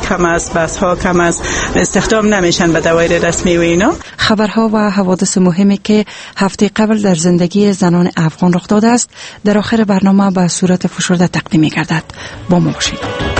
کم است، بحث ها کم است، استخدام نمیشن به دوایر رسمی و اینا. خبرها و حوادث مهمی که هفته قبل در زندگی زنان افغان رخ داده است در آخر برنامه به صورت فشرده تقدیم می‌گردد. با ما باشید.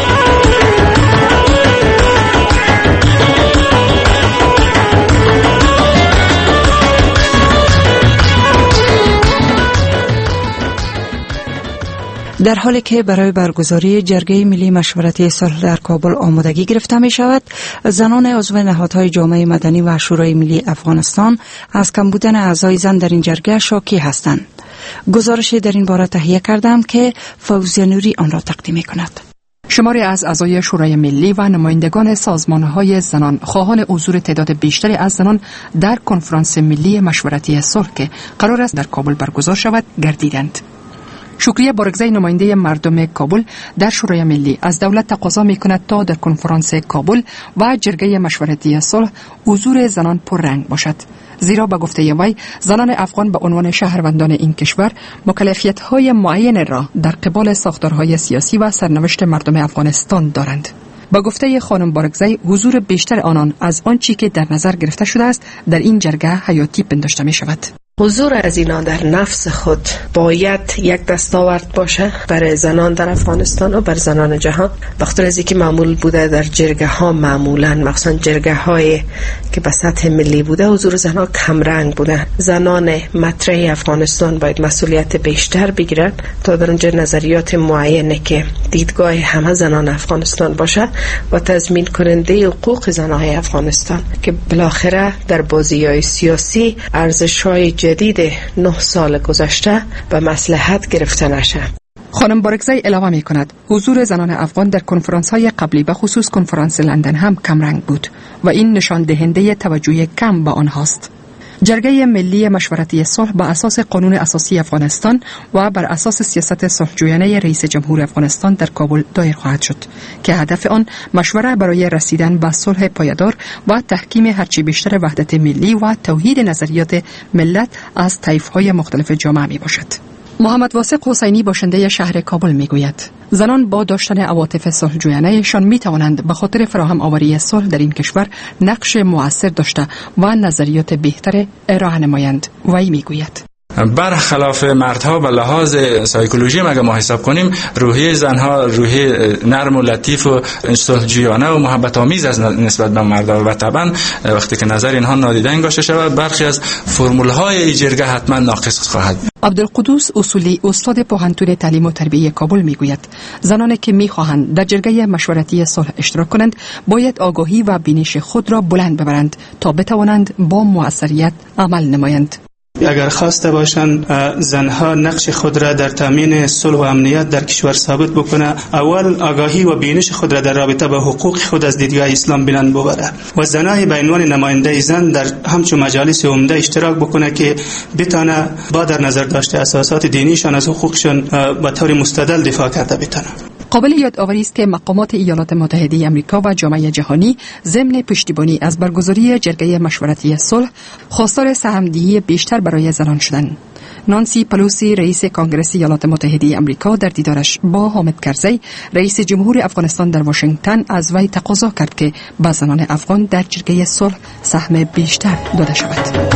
در حالی که برای برگزاری جرگه ملی مشورتی صلح در کابل آمادگی گرفته می شود، زنان عضو نهادهای جامعه مدنی و شورای ملی افغانستان از کم بودن اعضای زن در این جرگه شاکی هستند. گزارشی در این باره تهیه کردم که فوزیه نوری آن را تقدیم می کند. شماری از اعضای شورای ملی و نمایندگان سازمان‌های زنان خواهان حضور تعداد بیشتری از زنان در کنفرانس ملی مشورتی صلح که قرار است در کابل برگزار شود گردیدند. شکریه بارگزی نماینده مردم کابل در شورای ملی از دولت تقاضا می‌کند تا در کنفرانس کابل و جرگه مشورتی صلح حضور زنان پررنگ باشد، زیرا به گفته وی زنان افغان به عنوان شهروندان این کشور مکلفیت‌های معین را در قبال ساختارهای سیاسی و سرنوشت مردم افغانستان دارند. با گفته خانم بارگزی حضور بیشتر آنان از آنچه که در نظر گرفته شده است در این جرگه حیاتی پنداشته می شود. حضور از اینا در نفس خود باید یک دستاورد باشه برای زنان در افغانستان و بر زنان جهان. بخاطر از اینکه معمول بوده در جرگه ها معمولا مخصوصا جرگه های که به سطح ملی بوده حضور زنان کم رنگ بوده. زنان مطرح افغانستان باید مسئولیت بیشتر بگیرن تا در اونجا نظریات معینه که دیدگاه همه زنان افغانستان باشه و تضمین کننده حقوق زنان افغانستان که بالاخره در بازی‌های سیاسی ارزش‌های جدید 9 سال گذشته به مصلحت گرفته نشه. خانم بارگزی علاوه می کند حضور زنان افغان در کنفرانس های قبلی به خصوص کنفرانس لندن هم کمرنگ بود و این نشان دهنده توجه کم به آنهاست. جرگه ملی مشورتی صلح بر اساس قانون اساسی افغانستان و بر اساس سیاست صلحجویانه رئیس جمهور افغانستان در کابل دایر خواهد شد که هدف آن مشوره برای رسیدن به صلح پایدار و تحکیم هرچی بیشتر وحدت ملی و توحید نظریات ملت از طیف‌های مختلف جامعه می باشد. محمد واثق حسینی باشنده شهر کابل میگوید زنان با داشتن عواطف صلحجویانه‌شان میتوانند به خاطر فراهم آوری صلح در این کشور نقش مؤثر داشته و نظریات بهتر ارائه نمایند. وی میگوید برخلاف مردها به لحاظ سایکولوژی اگه ما حساب کنیم روحیه زنها روحیه نرم و لطیف و صلحجویانه و محبت آمیز از نسبت به مردها و طبعا وقتی که نظر اینها نادیده انگاشته شود برخی از فرمول‌های جرگه حتما ناقص خواهد. عبدالقدوس اصولی استاد پوهنتون تعلیم و تربیت کابل میگوید زنانی که میخواهند در جرگه مشورتی صلح اشتراک کنند باید آگاهی و بینش خود را بلند ببرند تا بتوانند با موثریت عمل نمایند. اگر خواسته باشند زنها نقش خود را در تامین صلح و امنیت در کشور ثابت بکنه، اول آگاهی و بینش خود را در رابطه با حقوق خود از دیدگاه اسلام بلند ببره و زنای به عنوان نماینده زن در همچون مجالس عمده اشتراک بکنه که بتونه با در نظر داشته اساسات دینیشان از حقوقشان به طور مستدل دفاع کرده بتونه. قابل یادآوری است که مقامات ایالات متحده آمریکا و جامعه جهانی ضمن پشتیبانی از برگزاری جرگه مشورتی صلح خواستار سهم‌دهی بیشتر برای زنان شدند. نانسی پلوسی رئیس کنگره ایالات متحده آمریکا در دیدارش با حامد کرزی رئیس جمهور افغانستان در واشنگتن از وی تقاضا کرد که به زنان افغان در جرگه صلح سهم بیشتر داده شود.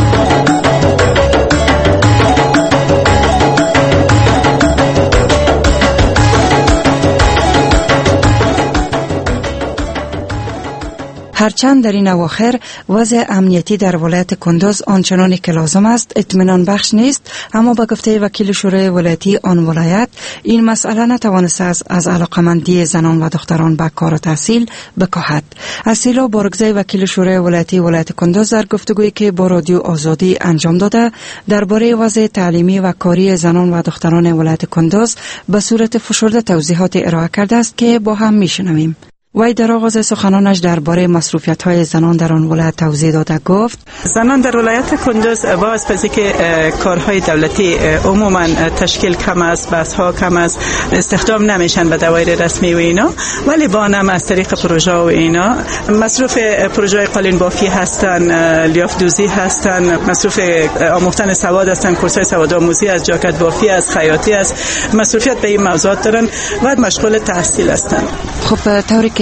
هرچند در این اواخر وضع امنیتی در ولایت کندوز آنچنانی که لازم است اطمینان بخش نیست، اما با گفته وکیل شورای ولایتی آن ولایت این مسئله نتوانسته از علاقمندی زنان و دختران به کار و تحصیل بکاهد. اصیلا بارگزی وکیل شورای ولایتی ولایت کندوز در گفتگویی که با رادیو آزادی انجام داده درباره وضع تعلیمی و کاری زنان و دختران ولایت کندوز به صورت فشرده توضیحات ارائه کرده است که با هم میشنویم. وی در آغاز سخنانش درباره مصروفیت‌های زنان در آن ولایت توضیح داده گفت زنان در ولایت کندوز با از که کارهای دولتی عموما تشکیل کم است، بحث‌ها کم است، استخدام نمیشن به دوایر رسمی و اینا، ولی با هم از طریق پروژه و اینا مصروف پروژه قالین بافی هستن، لیاف دوزی هستن، مصروف آموختن سواد هستن، کورس‌های سواد آموزی از جاکت بافی از خیاطی است، مصروفیت به این موضوعات دارن و مشغول تحصیل هستن. خب طوری که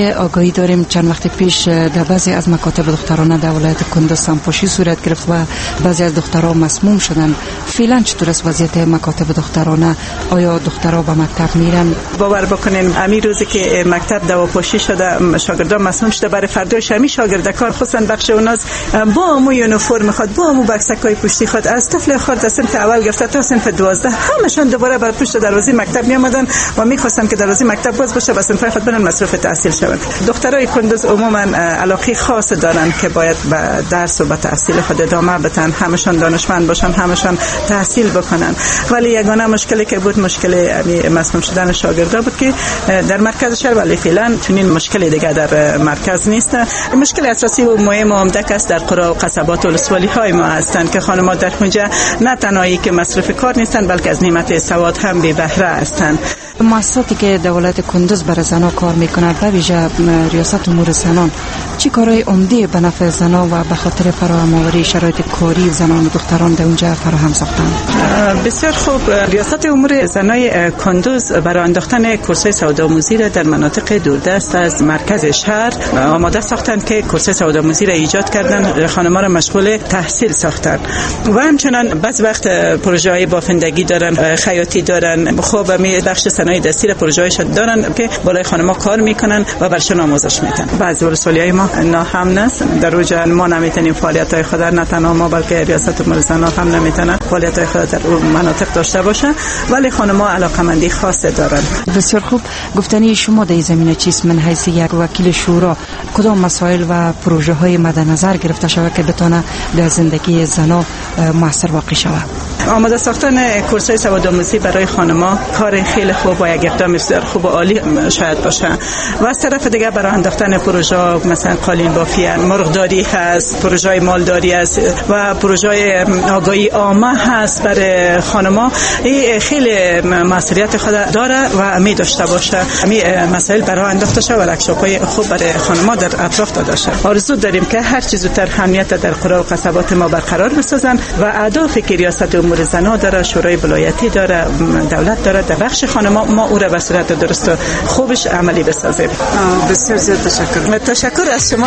که آگاهی داریم چند وقت پیش در بعضی از مکاتب دخترانه در ولایت کندوز سمپاشی صورت گرفت و بعضی از دخترها مسموم شدن. فعلا چطور است وضعیت مکاتب دخترانه؟ آیا دخترها به مکتب میرن؟ باور بکنین همین روزی که مکتب دواپاشی شده شاگردان مسموم شده، برای فرداش همین شاگردکار خصوصا بخش اوناس با امو یونیفرم خود، با امو بکسکای پشتی خود، از طفل خرد از صنف اول گرفته تا صنف 12 همشون دوباره بر پشت دروازه مکتب می آمدن و می‌خواستن که دروازه مکتب باز باشه و صنفای خود برن مصروف تحصیل شوند. دخترای کندوز عموما علاقه خاص دارن که باید به درس و به تحصیل خود ادامه بدن، همشون دانشمند باشن، همشون تحصیل بکنن. ولی یگانه مشکلی که بود مشکل مسموم شدن شاگردا بود که در مرکز شهر، ولی فعلا چنین مشکلی دیگه در مرکز نیست. مشکل اساسی و مهم و عمده است در قرى و قصبات و ولسوالی‌های ما هستند که خانم‌ها در اونجا نه تنهایی که مصروف کار نیستند بلکه از نعمت سواد هم بی بهره هستند. مؤسساتی که دولت کندوز برای زنان کار میکنه به ویژه ریاست امور زنان چی کارهای عمده به نفع زنان و به خاطر فراهم آوری شرایط کاری زنان و دختران در اونجا فراهم ساختند؟ بسیار خوب. ریاست امور زنای کندوز برای انداختن کورس‌های سودآموزی را در مناطق دوردست از مرکز شهر آماده ساختند که کورس‌های سودآموزی را ایجاد کردند، خانم‌ها را مشغول تحصیل ساختند و همچنان بعض وقت پروژه‌های بافندگی دارن، خیاطی دارن، خوب می بخش صنایع دستی را پروژه‌هاش دارن که بالای خانم‌ها کار میکنن و برشون آموزش میدن. بعضی ولسوالی‌های ما نه هم نست در اوج ما نمیتونیم فعالیت‌های خود نه تنها ما بلکه ریاست امور زنان هم نمیتونن فعالیت‌های خود در مناطق داشته باشه، ولی خانم‌ها علاقه‌مندی خاص دارن. بسیار خوب. گفتنی شما در این زمینه چیست؟ من حیث یک وکیل شورا کدام مسائل و پروژه‌های مد نظر گرفته شود که بتونه در زندگی زنان موثر واقع شود؟ آماده ساختن کورس‌های سوادآموزی برای خانم‌ها کار خیلی خوب و یک اقدام بسیار خوب و عالی شاید باشه و از طرف دیگه برای انداختن پروژه مثلا قالین بافی، مرغداری هست، پروژه مالداری است و پروژه آگاهی عامه هست برای خانم‌ها. این خیلی مسئولیت خود داره و می داشته باشه همین مسائل برای انداخته شه و ورکشاپ‌های خوب برای خانم‌ها در اطراف داده شه. آرزو داریم که هر چیز زودتر امنیت در قرى و قصبات ما برقرار بسازن و اهدافی که ریاست امور زنان داره، شورای ولایتی داره، دولت داره در بخش خانم‌ها ما او را به صورت درست و خوبش عملی بسازیم. بسیار زیاد تشکر. تشکر از شما.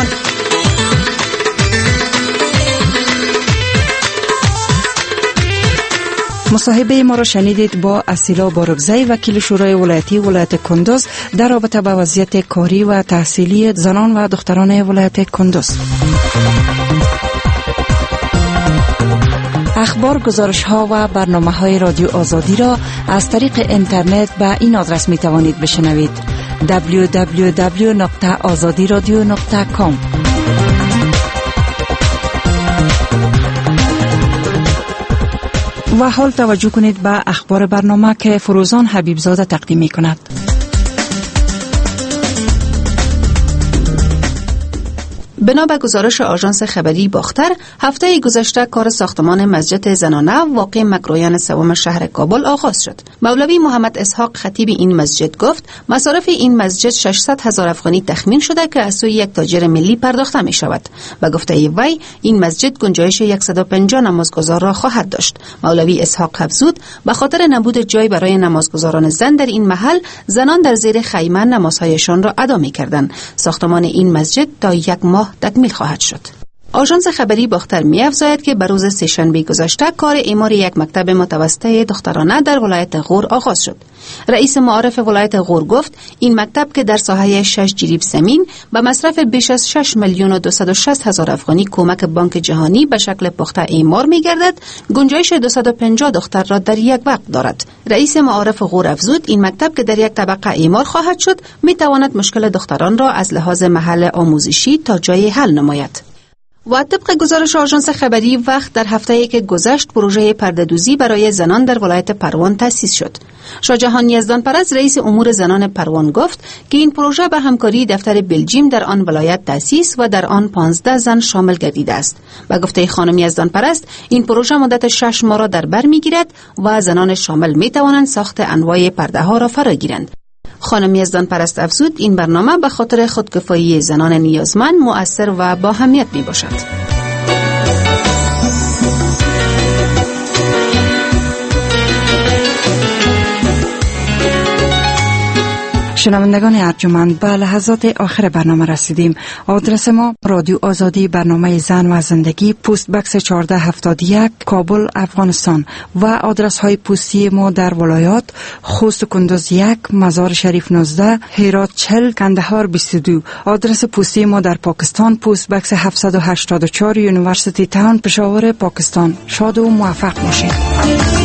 مصاحبه ما را شنیدید با اسیلا باربزی، وکیل شورای ولایتی ولایت کندوز در رابطه با وضعیت کاری و تحصیلی زنان و دختران ولایت کندوز. اخبار، گزارش ها و برنامه های رادیو آزادی را از طریق اینترنت به این آدرس می توانید بشنوید: www.azadiradio.com. و حال توجه کنید به اخبار برنامه که فروزان حبیبزاده تقدیم می کند. بنا به گزارش آژانس خبری باختر، هفته گذشته کار ساختمان مسجد زنانه واقع مکرویان سوم شهر کابل آغاز شد. مولوی محمد اسحاق خطیب این مسجد گفت مصارف این مسجد 600,000 افغانی تخمین شده که از سوی یک تاجر ملی پرداخته می شود. و گفته وی این مسجد گنجایش 150 نمازگزار را خواهد داشت. مولوی اسحاق افزود به خاطر نبود جای برای نمازگزاران زن در این محل، زنان در زیر خیمه نمازهایشان را ادا می کردند. ساختمان این مسجد تا یک ماه تکمیل خواهد شد. آژانس خبری باختر می‌افزاید که بر روز سه‌شنبه گذشته کار اعمار یک مکتب متوسط دخترانه در ولایت غور آغاز شد. رئیس معارف ولایت غور گفت این مکتب که در ساحه 6 جریب زمین به مصرف بیش از 6,260,000 افغانی کمک بانک جهانی به شکل پخته اعمار می‌گردد، گنجایش 250 دختر را در یک وقت دارد. رئیس معارف غور افزود این مکتب که در یک طبقه اعمار خواهد شد می‌تواند مشکل دختران را از لحاظ محل آموزشی تا جای حل نماید. و طبق گزارش آژانس خبری وقت در هفته‌ای که گذشت پروژه پرده‌دوزی برای زنان در ولایت پروان تأسیس شد. شاهجهان یزدان پرست رئیس امور زنان پروان گفت که این پروژه به همکاری دفتر بلژیم در آن ولایت تأسیس و در آن 15 زن شامل گردیده است. به گفته خانم یزدان پرست این پروژه مدت 6 ماه را در بر می‌گیرد و زنان شامل می‌توانند ساخت انواع پرده‌ها را فرا گیرند. خانم یزدان پرست افزود این برنامه به خاطر خودکفایی زنان نیازمند مؤثر و با اهمیت می باشد. شنوندگان ارجمند، به لحظات آخر برنامه رسیدیم. آدرس ما: رادیو آزادی، برنامه زن و زندگی، پست بکس 1471، کابل، افغانستان. و آدرس های پستی ما در ولایات: خوست کندوز 1، مزار شریف 19، هرات 40، کندهار 22. آدرس پستی ما در پاکستان: پست بکس 784، یونیورسیتی تاون، پشاور، پاکستان. شاد و موفق باشید.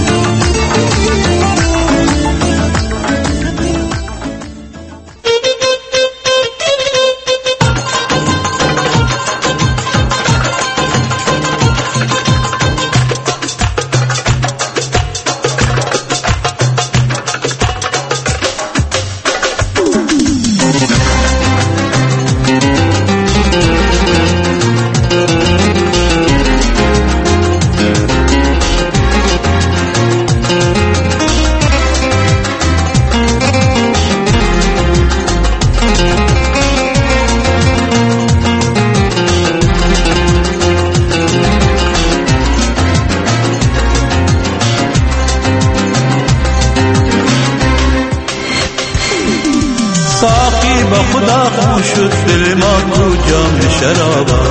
شد دل ما کو جام شرابا،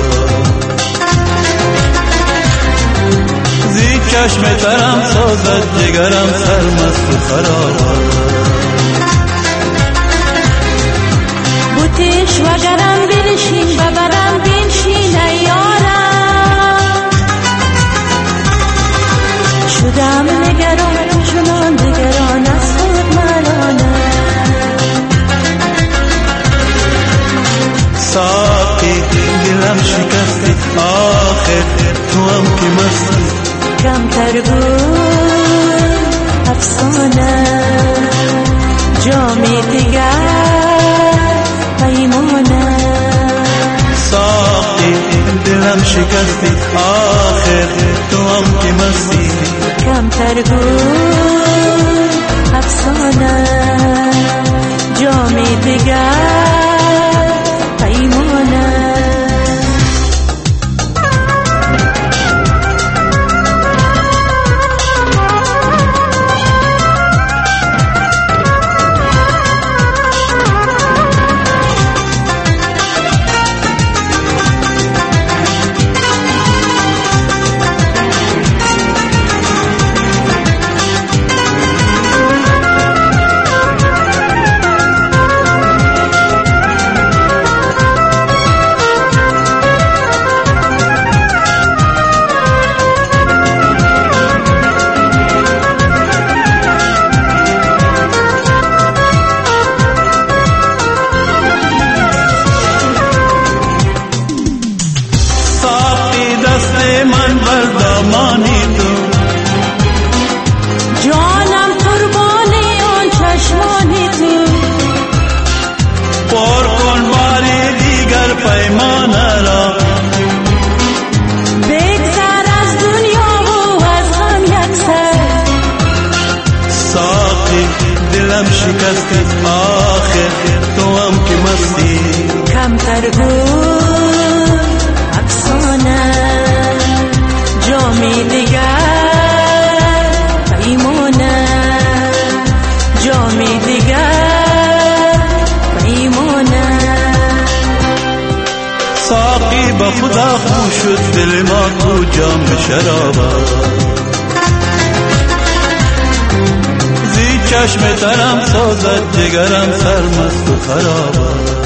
زی چشم ترم سازد جگرم سرمست و خرابا. بوتش و گرم بنشین و برم بنشین ایارم، شدم نگران چنان نگران از خود ملانم. ساقی دلم شکستی آخر تو هم که مستی، کمتر بود افسانه جامی دیگر پیمانه. ساقی دلم شکستی آخر تو هم که مستی، کمتر بود افسانه جامی دیگر پیمانه. شکست آخر تو هم که مستی، کمتر بود افسانه جامی دیگر پیمانه، جامی دیگر پیمانه. ساقی با خدا خو شد دل ما تو جام شرابا، چشم ترم سازد جگرم سرمست و خرابا.